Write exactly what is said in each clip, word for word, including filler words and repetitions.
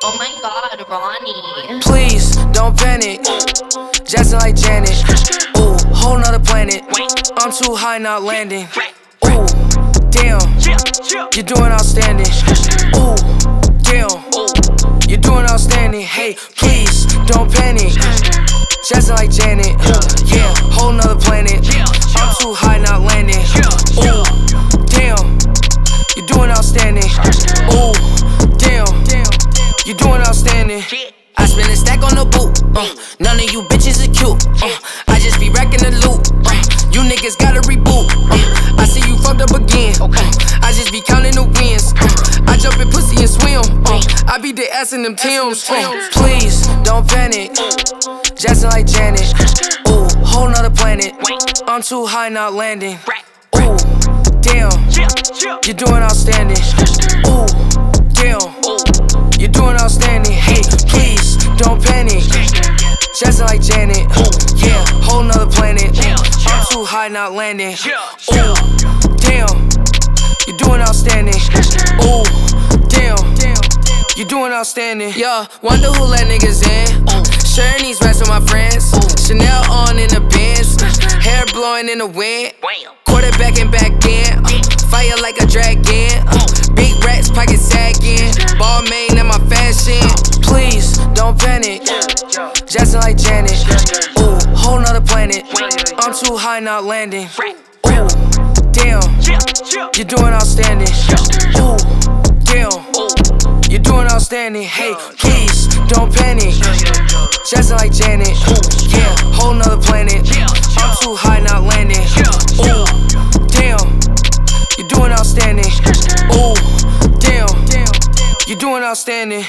Oh my god, Ronnie. Please, don't panic. Jackson like Janet. Ooh, whole nother planet. I'm too high, not landing. Ooh, damn, you're doing outstanding. Ooh, damn, you're doing outstanding. Hey, please, don't panic. Jackson like Janet. Yeah, whole nother planet. I'm too high, not landing. Ooh, damn, you're doing outstanding. Ooh, damn, you're doing outstanding. I spend a stack on the boot. Uh, none of you bitches is cute. Uh, I just be racking the loot. Uh, you niggas gotta reboot. Uh, I see you fucked up again. Uh, I just be counting the wins. Uh, I jump in pussy and swim. Uh, I be the ass in them Timbs. Uh, please, don't panic. Jackson like Janet. Ooh, whole nother planet. I'm too high, not landing. Ooh, damn, you're doing outstanding. Ooh, damn, you're doing outstanding. Hey, please, don't panic. Jackson like Janet. Yeah, whole nother planet. I'm too high, not landing. Ooh, damn, you're doing outstanding. Ooh, damn, you're doing outstanding. Yeah, wonder who let niggas in. Sharing these rats with my friends. Chanel on in the Benz. Hair blowing in the wind. Quarterback and back in. Fire like a dragon. Big rats, pocket sagging. Ball main in my fashion. Please, don't panic. Jackson like Janet. Ooh, whole nother planet. I'm too high, not landing. Ooh, damn, you're doing outstanding. Ooh, damn, you're doing outstanding. Hey, please, don't panic. Jackson like Janet. Yeah, whole nother planet. I'm too high, not landing. Ooh, damn, you're doing outstanding. Ooh, damn, you're doing outstanding.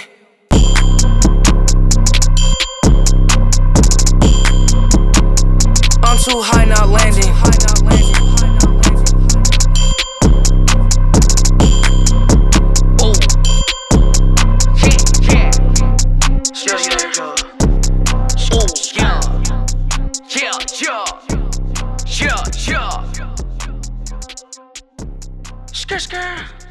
I'm too high, not landing. Skr skr.